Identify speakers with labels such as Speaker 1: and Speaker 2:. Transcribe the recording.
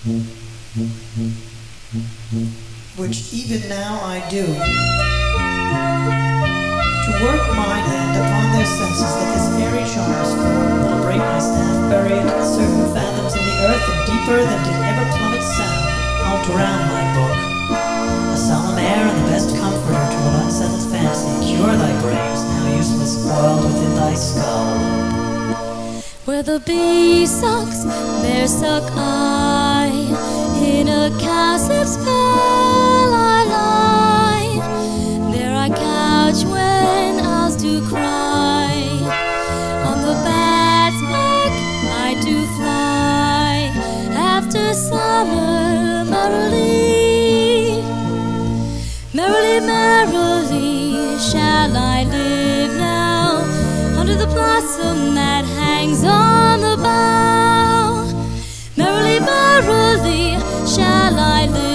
Speaker 1: which even now I do, to work mind and upon their senses that this airy charm's form will break my staff buried certain fathoms in the earth and deeper than did ever plummet sound. I'll drown my book, a solemn air and the best comforter to an unsettled fancy. Cure thy brains, now useless spoiled within thy skull.
Speaker 2: Where the bee sucks, there suck I. In a cowslip's pearl I lie. There I couch when owls do cry. On the bat's back I do fly. After summer merrily, merrily, merrily shall I live now, under the blossom that hangs on the bough. Merrily, merrily shall I live.